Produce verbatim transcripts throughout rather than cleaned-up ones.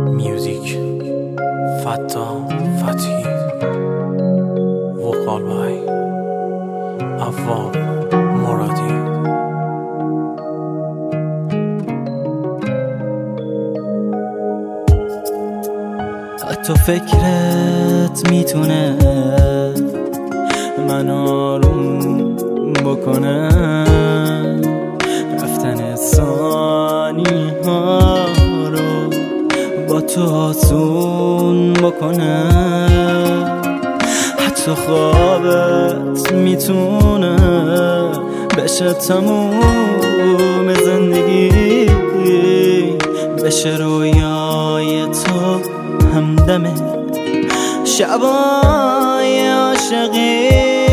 میوزیک فتا فتحی وقال بای عوام مرادی. حتی فکرت میتونه من آروم بکنه، رفتن ثانی ها رو با تو آسون بکنه. حتی خوابت میتونه بشه تموم زندگی، بشه رویای تو همدم شبای عاشقی.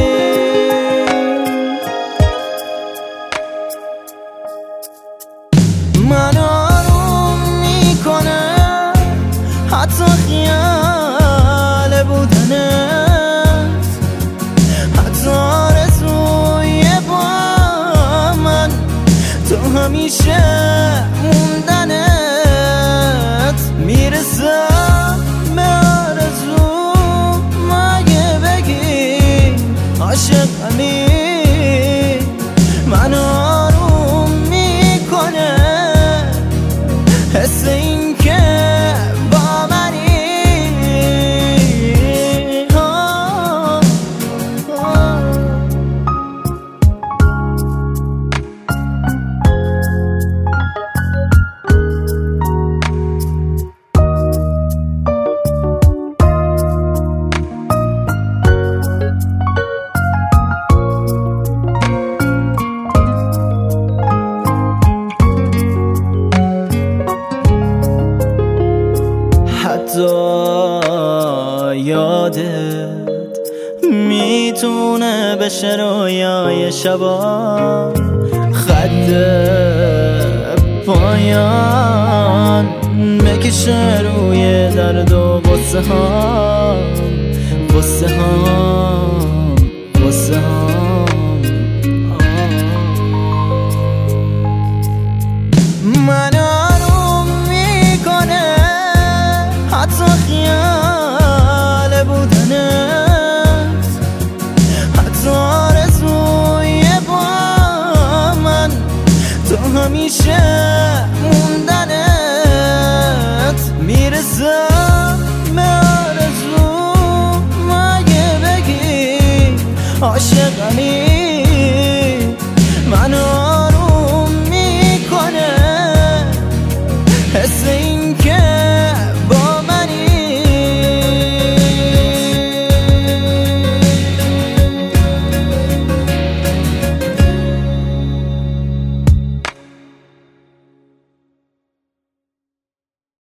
من آروم میکنه حتی خیال بودنت، حتی آرزوی با من تو همیشه موندنت. میرسم به آرزو مگه بگی عاشقمی. من آروم میکنه حس این که با منی. یادت میتونه بشه رویای شبا، خط پایان بکشه روی درد و غصه ها، غصه ها، غصه ها. من آروم میکنه حتی خیال بودنت، حتی آرزوی با من تو همیشه موندنت. میرسم به آرزو مگه بگی عاشقمی. من آروم میکنه حس این